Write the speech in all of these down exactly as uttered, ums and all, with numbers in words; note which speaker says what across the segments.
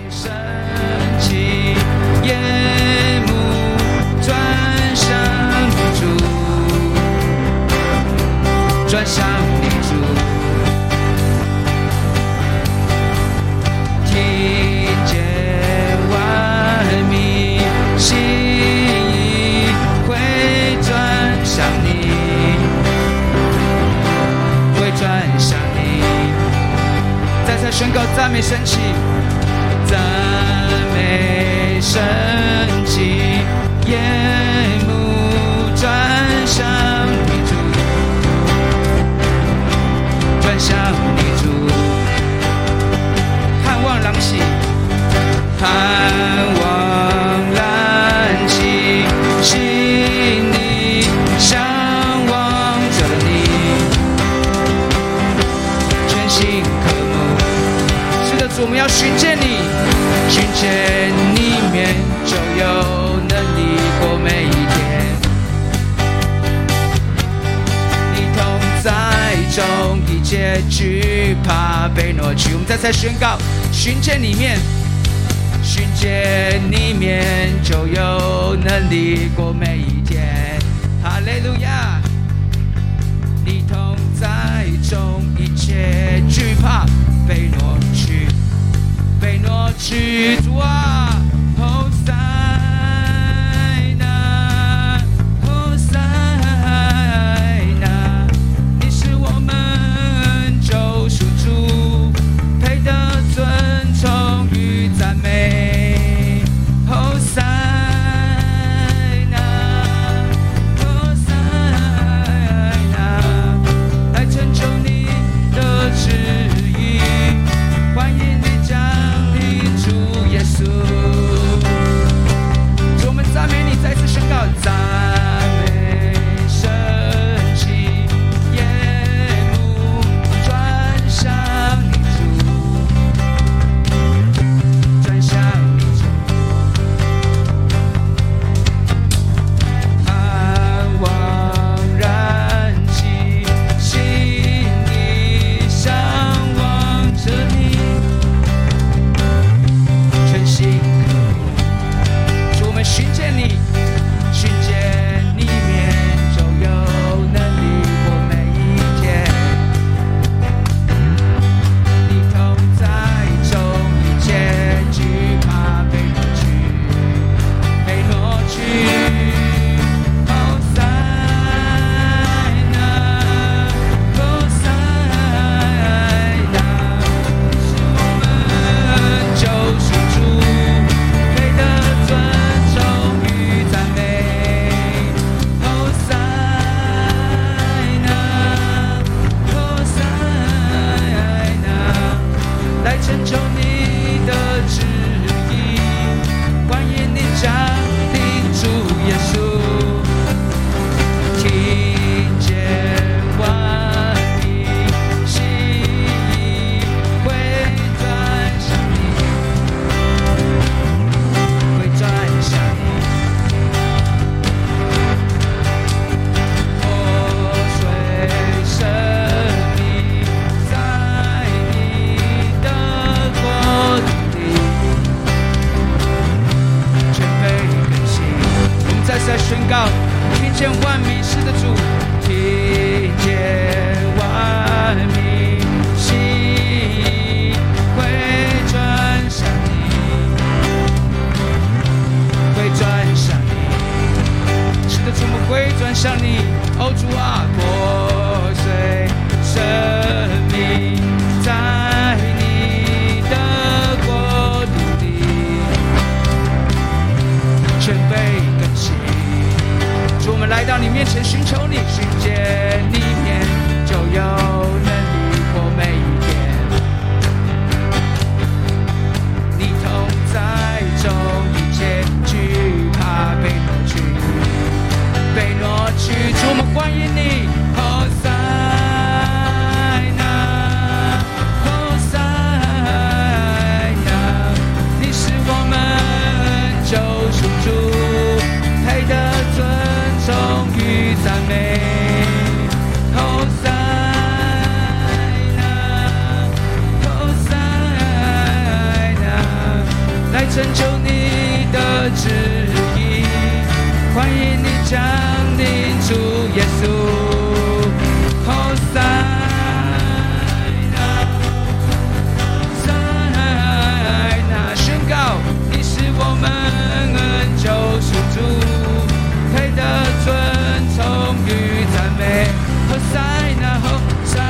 Speaker 1: 升起，眼目转向主，转向你主，听见万民心意会转向你，会转向你。再次宣告赞美升起，赞美升起，眼目转向你主，转向你主，盼望朗起，盼望燃起，心里向往着你，全心渴慕。是的，主，我们要寻见你，寻见你面就有能力过每一天。你同在中，一切惧怕被挪去。我们再次宣告，寻见你面，寻见你面就有能力过每一天。哈利路亚！你同在中，一切惧怕被挪去，被挪去。主啊，后塞那，后塞那，你是我们救赎主，配得尊崇与赞美。后塞那，后塞那，来成就你的旨意，欢迎你降临，主耶稣。主，我们赞美你，再次宣告赞美升起，眼目转向你主，转向你主，盼望燃起，心里向往着你，全心渴慕。主，我们寻见你，寻见你面就有能力过每一天。你同在中，一切惧怕被挪去，被挪去。后塞那，后塞那，是我们救赎主，配得尊崇与赞美。后塞那，后塞那，来成就你的旨意，欢迎你降临，主耶稣。听见万民心意会转向你，会转向你。活水生命在你的国度里，全被更新。我们再次来宣告，听见万民是的主，听见万民心意会转向你，会转向你。是的，主，我们会转向你。哦，主啊，破碎生命在你的国度里，全被更新。主，我们来到你面前寻求你，寻见你面就有能力过每一天。你同在中，一切惧怕被挪去，被挪去。主，我们欢迎你。后塞那，后塞那，你是我们救赎主，配得尊崇与赞美。后塞那，后塞那， 成就你的旨意。欢迎你降临，主耶稣。哦，塞纳，塞纳，宣告你是我们恩救赎主，配得尊崇与赞美。哦，塞纳，哦，塞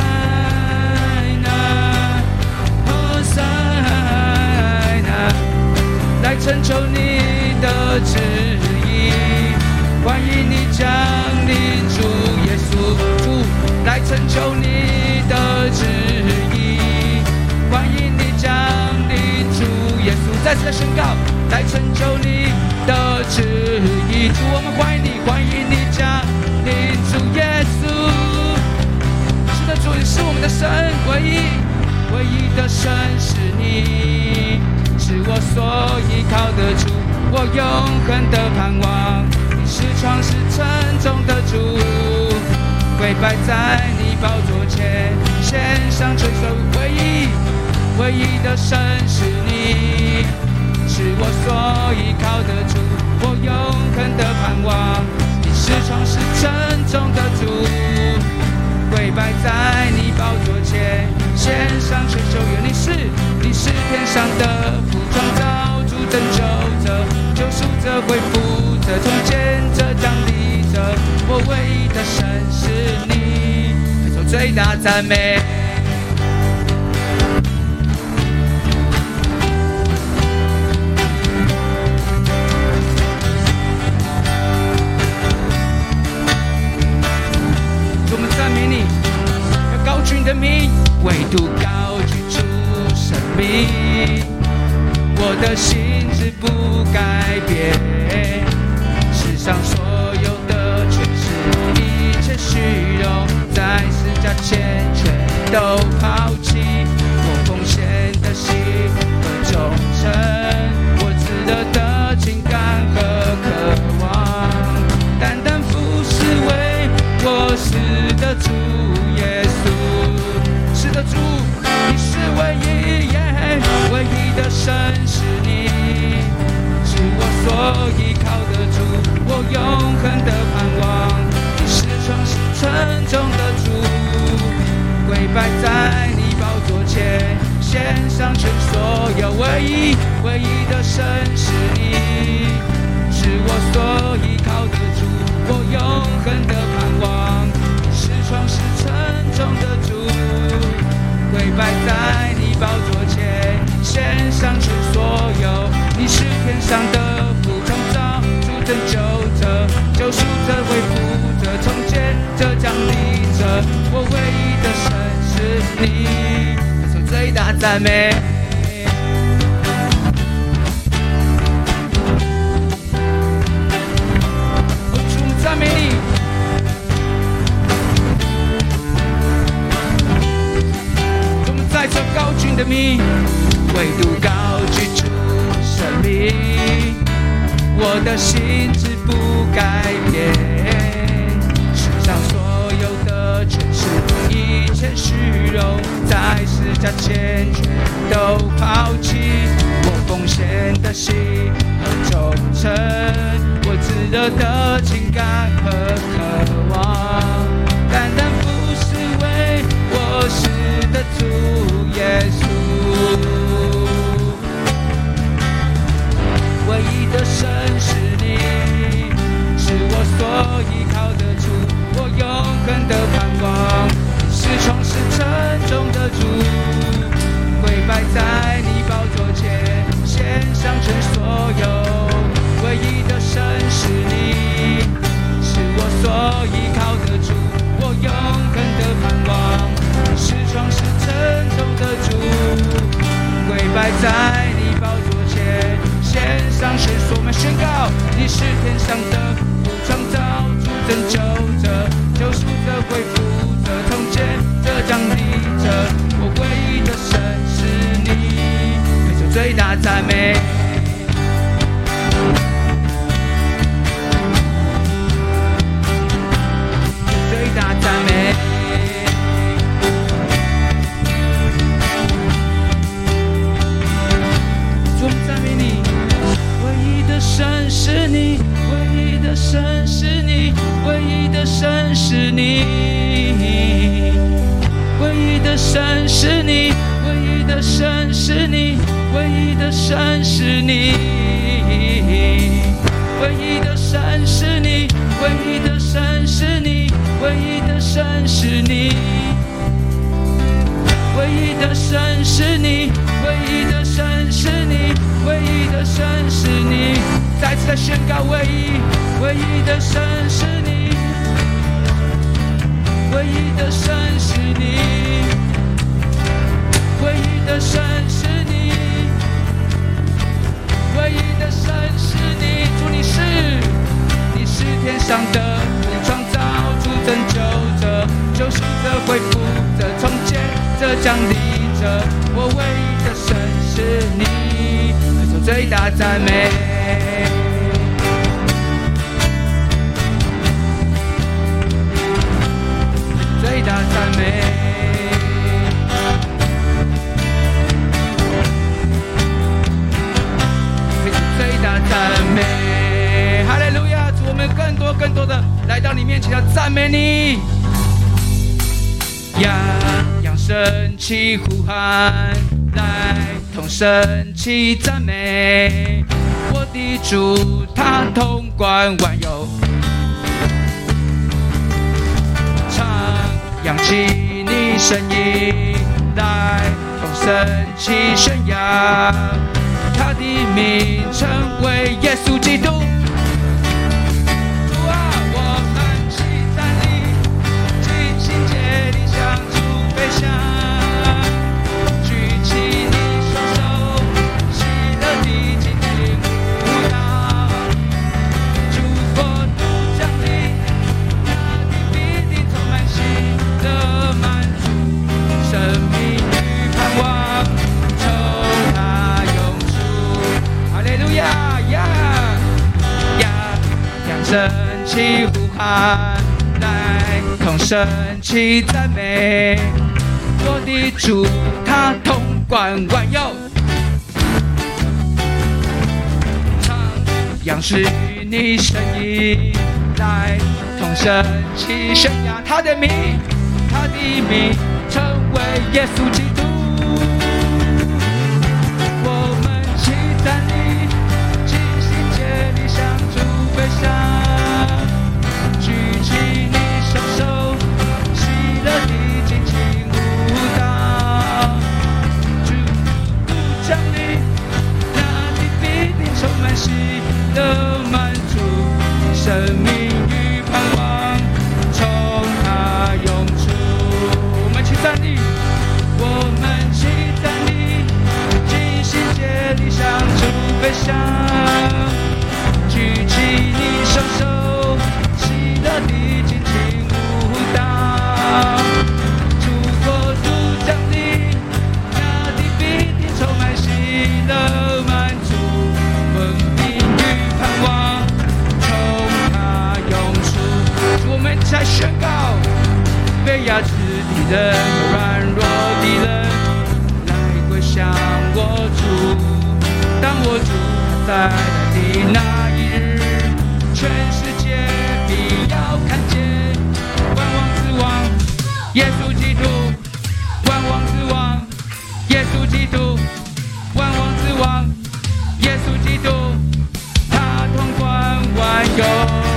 Speaker 1: 纳，哦，塞纳，来成就你的旨意。欢迎你降临，主耶稣，主来成就你的旨意。欢迎你降临，主耶稣，再次的宣告，来成就你的旨意。主，我们欢迎你，欢迎你降临，主耶稣。是的，主，你是我们的神，唯一唯一的神是你，是我所依靠的主，我永恒的盼望。是创世沉重的主，跪拜在你宝座前，献上垂手。唯一唯一的神是你，是我所依靠的主，我永恒的盼望。你是创世沉重的主，跪拜在你宝座前，献上垂手。愿你是你是天上的父，创造主，拯救者，救赎者，恢复者，重建者，降临者。我唯一的神是你，配受最大赞美。我们赞美你，要高举你的名，唯独高举出生命。我的心志不改变，世上所有的全是一切虚荣，在十架前全都抛弃。我奉献的心和忠诚，我值得的情感和渴望，单单服侍为我是的主耶稣。是的，主，你是唯一耶，唯一的神是你，是我所依靠的主，我永恒的盼望。你是创世沉重的主，跪拜在你宝座前，献上全所有。唯一唯一的神是你，是我所依靠的主，我永恒的盼望。你是创世沉重的主，跪拜在你宝座前，献上全所有。你是天上的父，创造主，拯救者，救赎者，恢复者，重建者，降临者。我唯一的神是你，配受最大赞美。哦，主，赞美你。在这高举的名，唯独高举出生命。我的心志不改变，世上所有的全是一切虚荣，在十架前全都抛弃。我奉献的心和忠诚，我炙热的情感和渴望，单单服侍为我是的主耶稣。唯一的神是你，是我所依靠的主，我永恒的盼望。你是创世沉重的主，跪拜在你宝座前，献上全所有。唯一的神是你，是我所依靠的主，我永恒的盼望。你是创世沉重的主，跪拜在你宝座前，献上全所。我们宣告，你是天上的父，创造主，拯救者，救赎者，恢复者，重建者，降临者。我唯一的神是你，配受最大赞美。最大赞美。主，我们赞美你。 的神是你，唯一的神是你，唯一的神是你，唯一的神是你，唯一的神是你，唯一的神是你，唯一的神是你，唯一的神是你，唯一的神是你，唯一的神是你，唯一的神是你。再次的宣告，唯一，唯一的神是你，唯一的神是你，唯一的神是你，唯一的神是你。主你是，你是天上的创造主，拯救者，救赎者，恢复者，重建者，降临者。我唯一的神是你，来做最大赞美。最大赞美，最大赞美，哈利路亚！主，我们更多更多的来到你面前，要赞美你。呀，扬声起呼喊，来同声起赞美。我的主，他统管万有。扬起你声音，来同声起宣扬，他的名称为耶稣基督。主啊，我们齐站立，尽心竭力向主飞翔，举起你双手，喜乐地尽情舞蹈，主国度降临，那地必定充满喜的满足，生命与盼望从他涌出。哈利路亚呀呀！扬声起呼喊，来同声起赞美。我的主，他统管万有，唱扬是你声音，来同声起宣扬他的名。他的名称为耶稣基督，我们齐站立，尽心竭力向主飞翔，举起你双手，喜乐地尽情舞蹈，主不降临，那地必定充满喜乐满足，生命与盼望从他涌出。站立，我们齐站立，尽心竭力向主飞翔，举起你双手，喜乐地尽情舞蹈，主国度降临，那地必定充满喜乐满足，文明与盼望从他涌出。我们在宣告，被压制的人，软弱的人，来归向我主。当我主再来的那一日，全世界必要看见万王之王耶稣基督，万王之王耶稣基督，万王之王耶稣基督，他统管万有。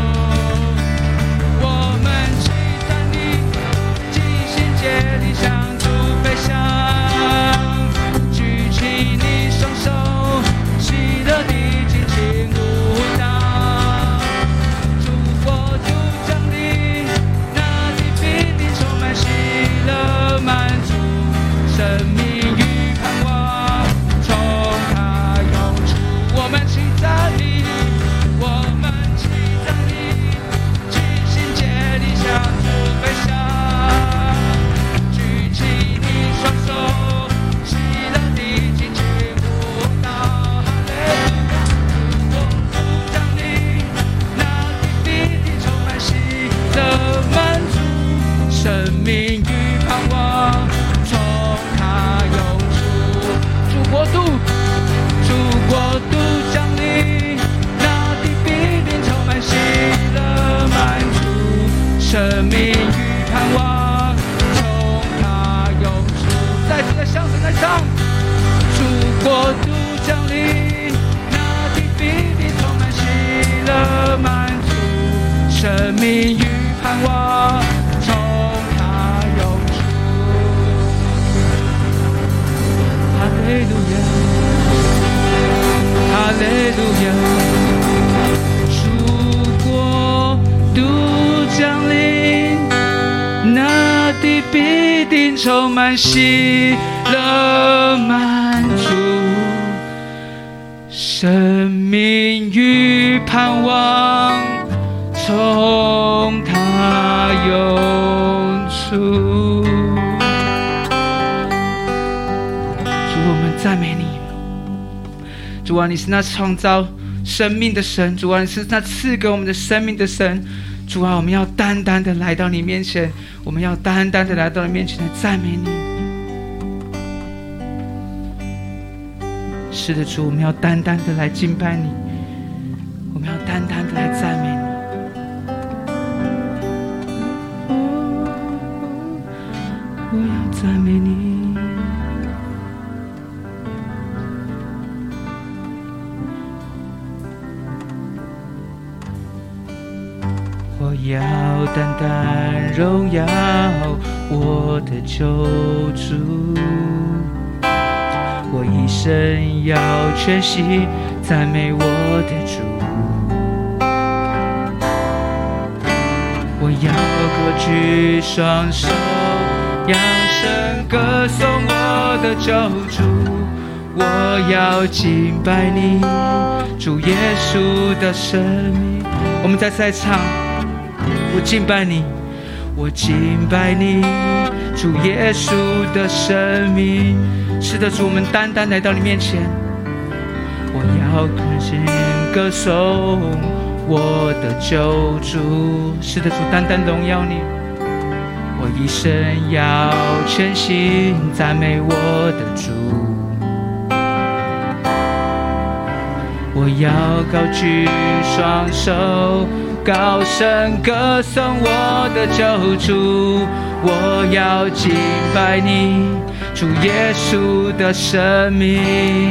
Speaker 1: 竭力向主飞翔，举起你双手，喜乐地尽情舞蹈，主国度降临，那地必定充满喜乐满足，生命与盼望生命与盼望从他涌出。再次的向神来唱，主国度降临，那地必定充满喜乐满足，生命与盼望从他涌出。哈利路亚，哈利路亚，主国度降临，那地必定充满喜乐满足，生命与盼望从他涌出。主，我们赞美你。主啊，你是那创造生命的神，主啊，你是那赐给我们的生命的神。主啊，我们要单单的来到你面前，我们要单单的来到你面前来赞美你。是的，主，我们要单单的来敬拜你，我们要单单的来赞美你。我要赞美你。我要单单荣耀我的救主，我一生要全心赞美我的主。我要高举双手，扬声歌颂我的救主。我要敬拜你，主耶稣的生命。我们再次来唱，我敬拜你，我敬拜你，主耶稣的生命。是的，主，我们单单来到你面前，我要更深歌颂我的救主。是的，主，单单荣耀你，我一生要全心赞美我的主。我要高举双手，高声歌颂我的救主。我要敬拜你，主耶稣的生命。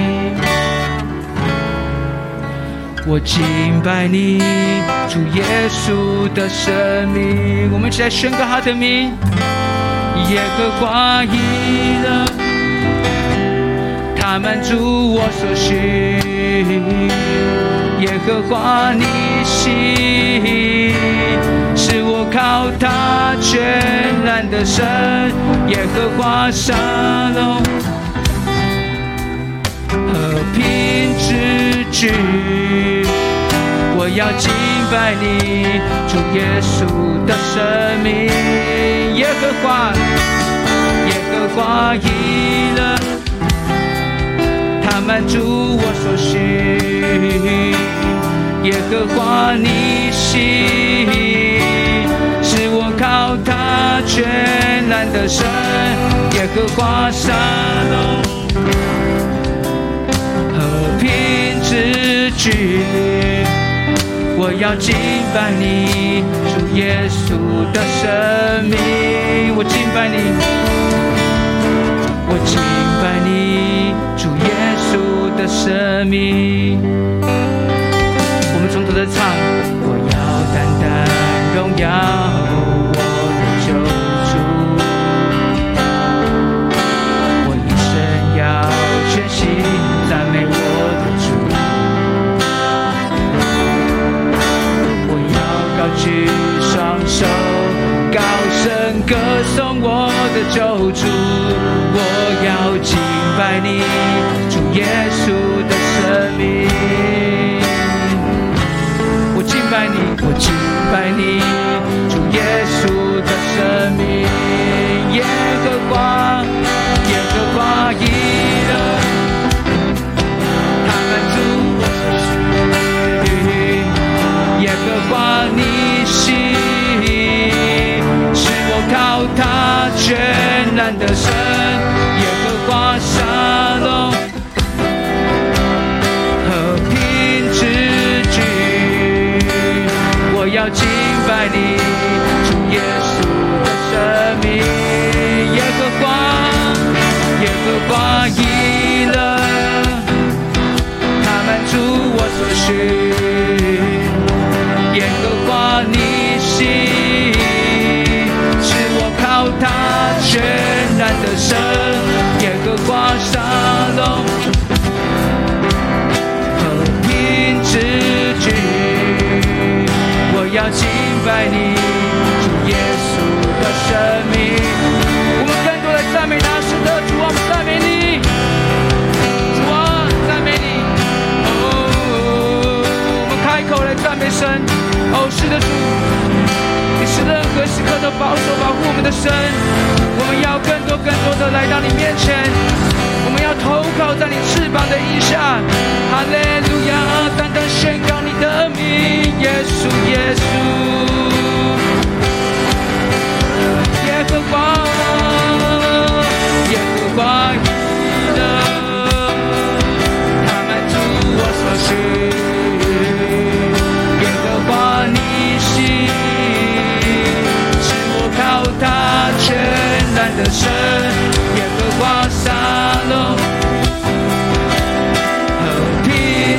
Speaker 1: 我敬拜你，主耶稣的生命。我们一起来宣告他的名。耶和华以勒，他满足我所需。耶和华尼西，是我靠他全然的神。耶和华沙龙，和平之举。我要敬拜你，主耶稣的生命。耶和华，耶和华以勒，他满足我所需。耶和华尼西，是我靠他全然的神。耶和华沙龙，和平之举。我要敬拜你，主耶稣的生命。我敬拜你，我敬拜你，主耶稣的生命。我们从头的唱，我要单单荣耀我的救主，我一生要全心赞美我的主。我要高举双手，高声歌颂我的救主。我要敬拜你，主耶稣的生命。我敬拜你，我敬拜你，主耶稣的生命。耶和华，耶和华以勒，他满足我所需。耶和华尼西，是我靠他全然的神。耶和华沙龙，和平之举。我要敬拜你，主耶和华以勒，他满足我所需。耶和华你心，是我靠他全然的神。耶和华沙龙，和平之君，我要敬拜你，主耶稣的生命。我们更多的赞美他，是的，主啊，我们赞美你，主啊，赞美你。哦，我们开口来赞美神。哦，是的，主，你是任何时刻都保守保护我们的神。我们要更多更多的来到你面前，我们要投靠在你翅膀的荫下。哈利路亚，单单宣告你的名，耶稣，耶稣，耶和华，耶和华以勒，他满足我所需。耶和华你心，是我靠他全然的神。耶和华沙龙，和平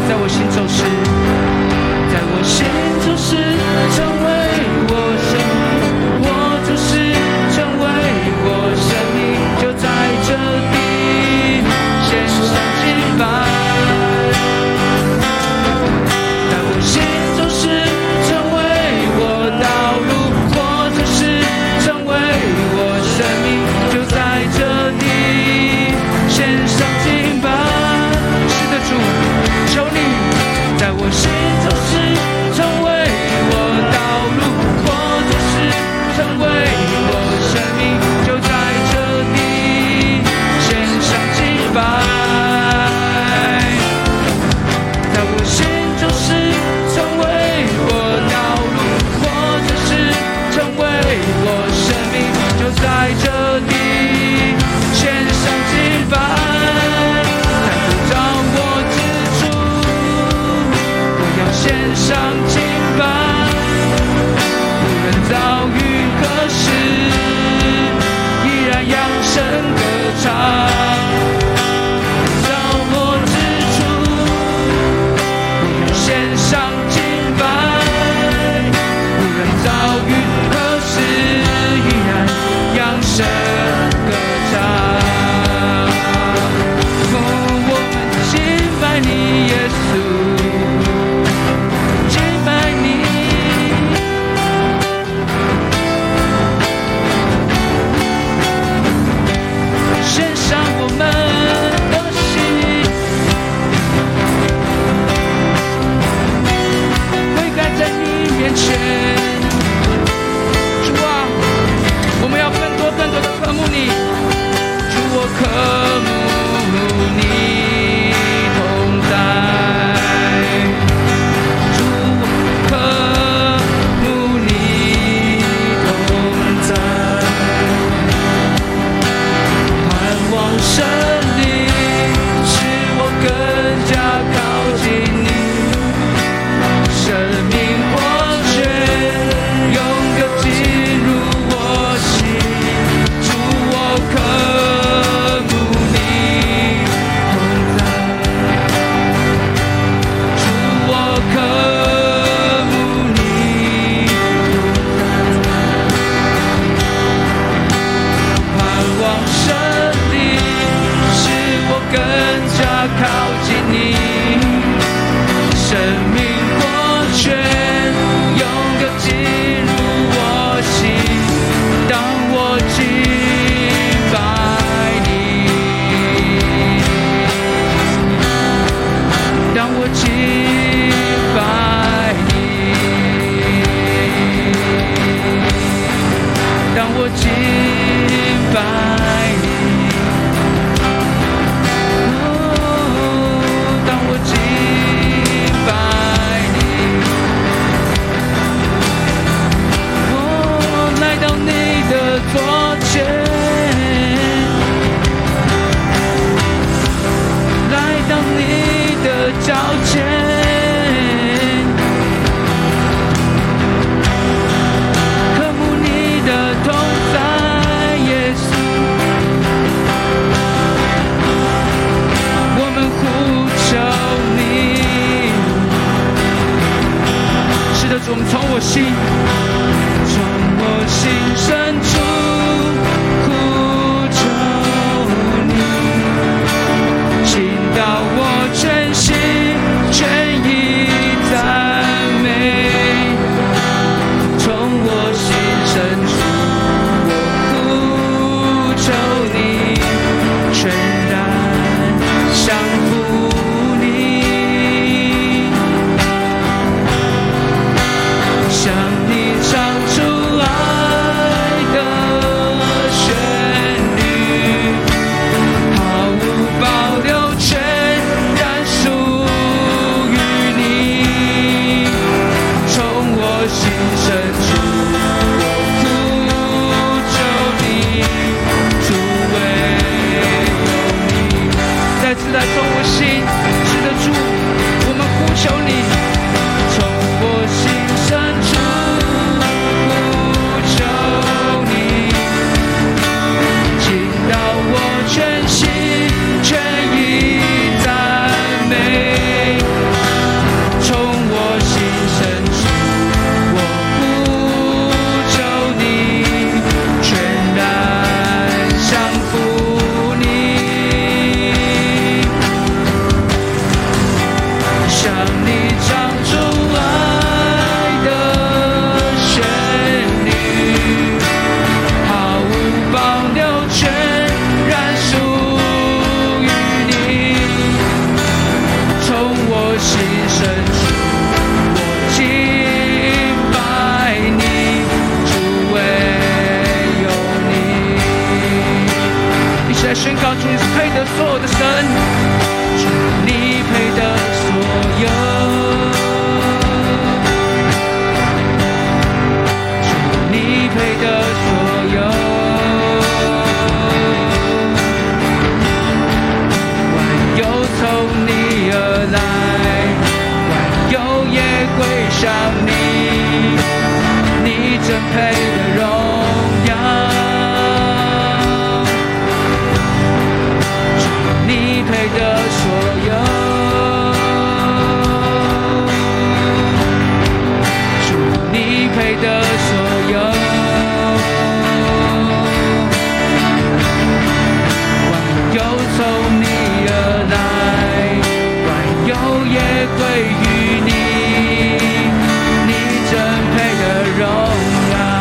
Speaker 1: 在我心中是，在我心中是成为我生命，我就是成为我生命，就在这地献上敬拜。在我心中是成为我道路，或者是成为我生命，就在这地献上敬拜。是的，主，求你在我心中是成为我道路，或者是成为我生命，就在这地献上敬拜。在我心中是成为我道路，或者是成为我生命，就在这地献上敬拜。在不着我之处，我要献上敬拜。无论遭遇何事，依然扬声歌唱。在我之处，我要献上敬拜。无论遭遇何事，依然扬声歌唱。哦，我们敬拜你，耶稣，敬拜你。献上我们的心，悔改在你面前。主啊，我们要更多更多的渴慕你。主，我渴慕你同在。主，我渴慕你同在。盼望胜利，使我更加靠近你。生命活泉永久进入我心。主，我渴慕你同在。主，我渴慕你同在。盼望胜利，使我更加靠近你。生命活泉永久进入我心。当我敬拜你，当我敬拜你，当我敬拜你，哦，当我敬拜你，哦，来到你的座前，来到你的脚前。渴慕你的同在，耶稣，我们呼求你。是的，主，我们从我心，从我心深处呼求你，倾倒我全心全意赞美。从我心深处，我呼求你，全然降服你，向你唱出爱的旋律，毫无保留，全然属于你。从我心深处，我呼求你，主为在宣告主你是配得所有的神，主你配得所有，主你配得所有，万有从你而来，万有也归向你，你真配的荣耀。你配得所有，主你配得所有，万有从你而来，万有也归于你，你真配得荣耀。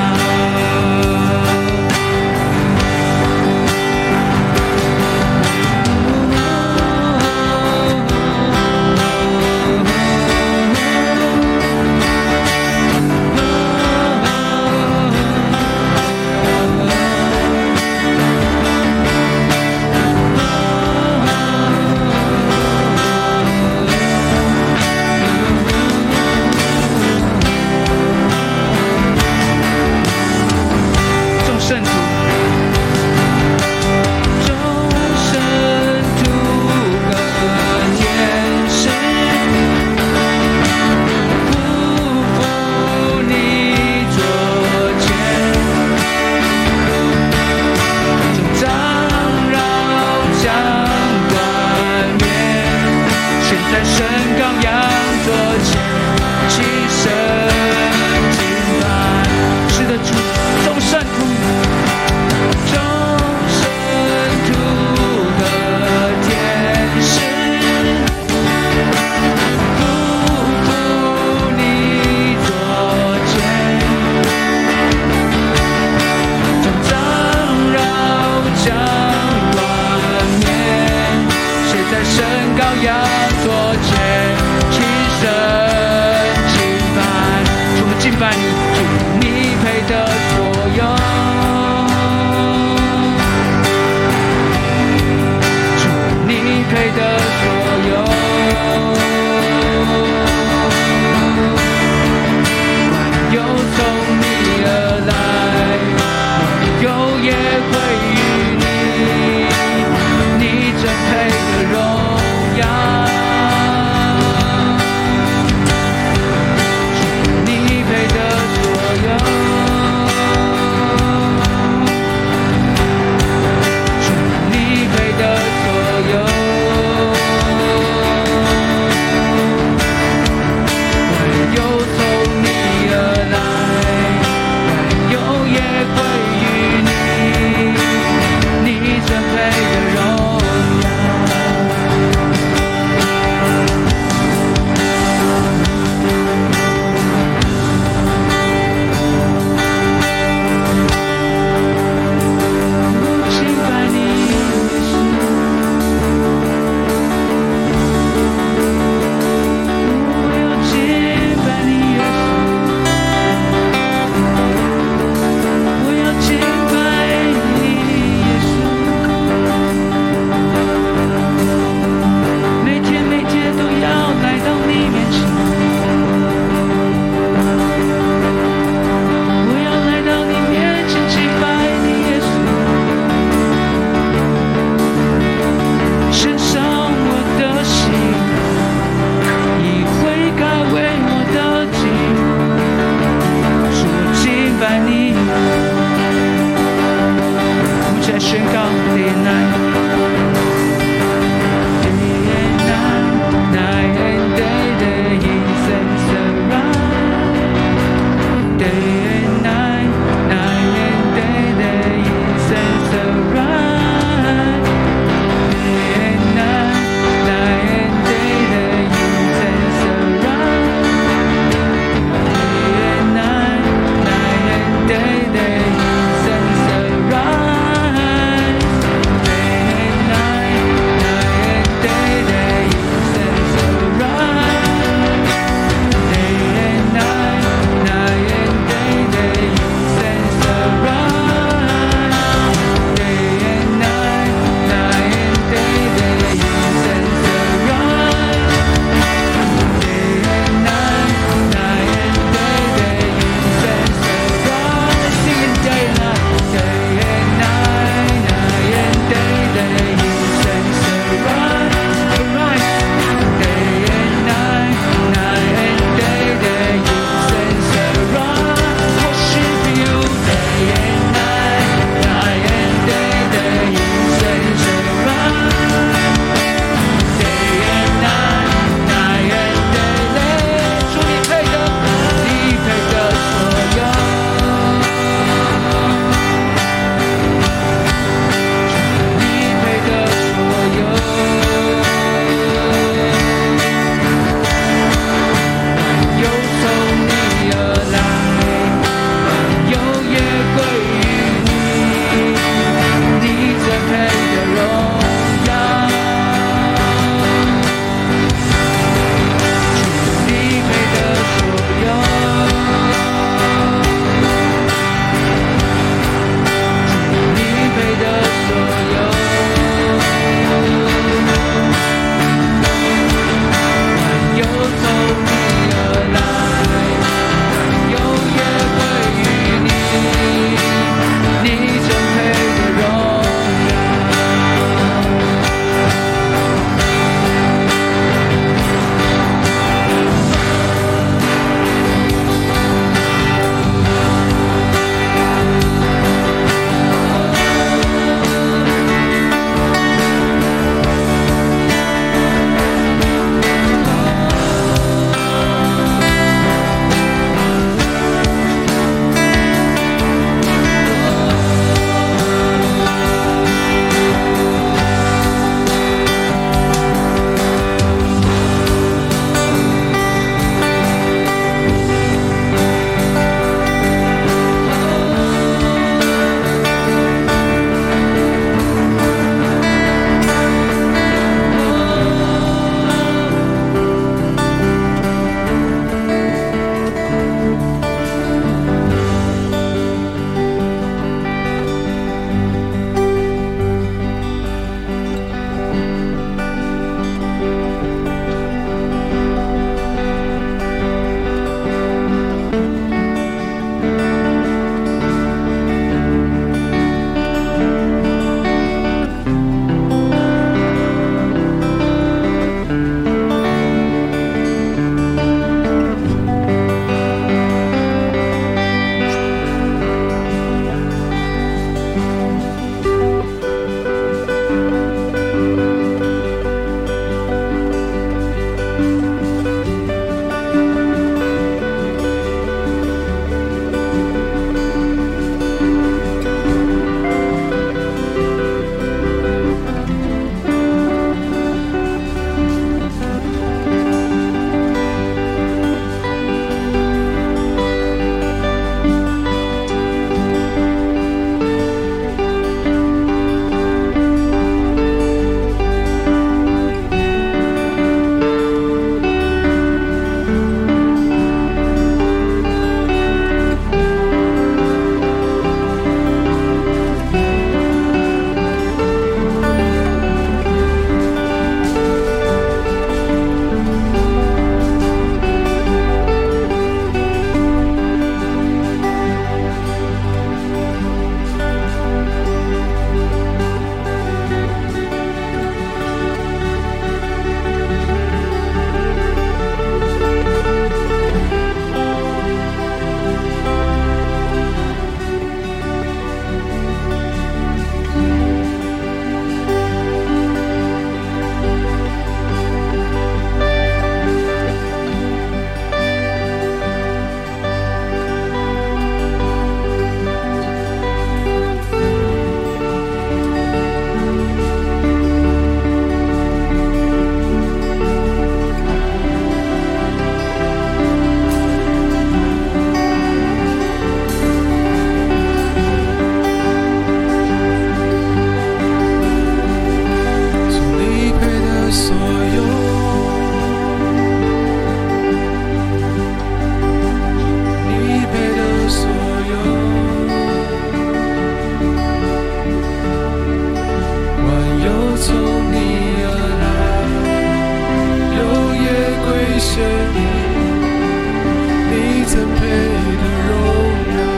Speaker 2: 谢你，你怎配的荣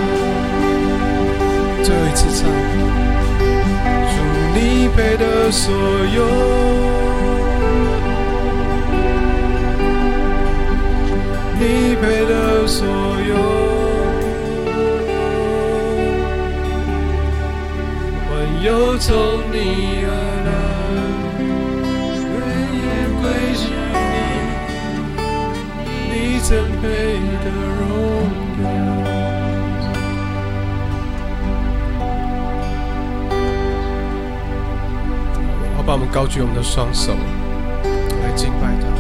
Speaker 2: 耀。最后一次唱，主你配的所有，你配的所有，万有从你而来，愿也归属你，你怎配的荣耀。好，把我们高举我们的双手来敬拜他。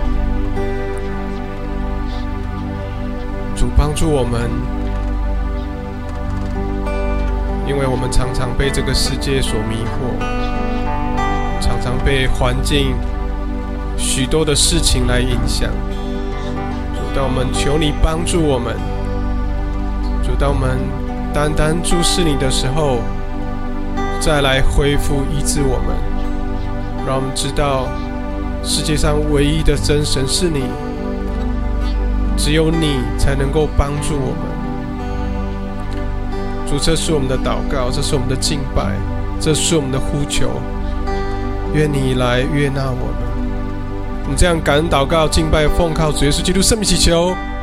Speaker 2: 主帮助我们，因为我们常常被这个世界所迷惑，常常被环境许多的事情来影响。主，当我们求你帮助我们，主，当我们单单注视你的时候，再来恢复医治我们，让我们知道世界上唯一的真神是你，只有你才能够帮助我们。主，这是我们的祷告，这是我们的敬拜，这是我们的呼求，愿你来悦纳我们。我们这样感恩祷告敬拜，奉靠主耶稣基督圣名祈求。